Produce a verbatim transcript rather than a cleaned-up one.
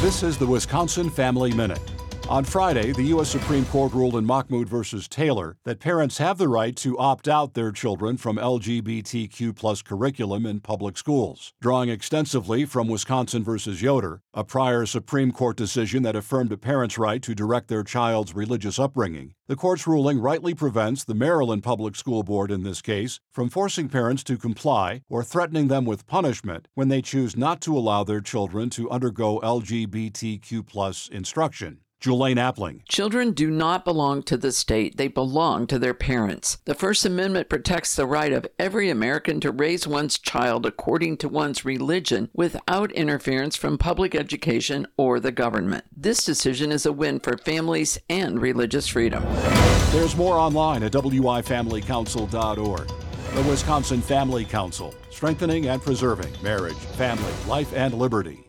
This is the Wisconsin Family Minute. On Friday, the U S Supreme Court ruled in Mahmoud versus Taylor that parents have the right to opt out their children from L G B T Q plus curriculum in public schools. Drawing extensively from Wisconsin versus Yoder, a prior Supreme Court decision that affirmed a parent's right to direct their child's religious upbringing, the court's ruling rightly prevents the Maryland Public School Board in this case from forcing parents to comply or threatening them with punishment when they choose not to allow their children to undergo L G B T Q plus instruction. Julaine Appling. Children do not belong to the state. They belong to their parents. The First Amendment protects the right of every American to raise one's child according to one's religion without interference from public education or the government. This decision is a win for families and religious freedom. There's more online at W I family council dot org. The Wisconsin Family Council, strengthening and preserving marriage, family, life, and liberty.